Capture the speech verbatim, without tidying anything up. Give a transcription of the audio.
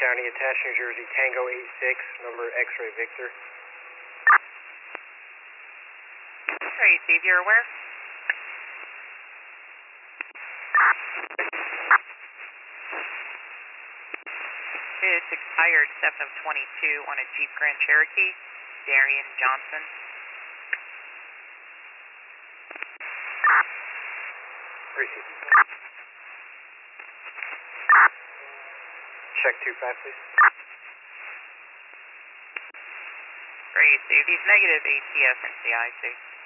County, attached New Jersey, Tango eight six, number X-ray Victor. X-ray, Steve, you're aware? It's expired seven of twenty-two on a Jeep Grand Cherokee, Darian Johnson. Receive. Check two five, please. Great, Steve. He's negative A T S and C I C.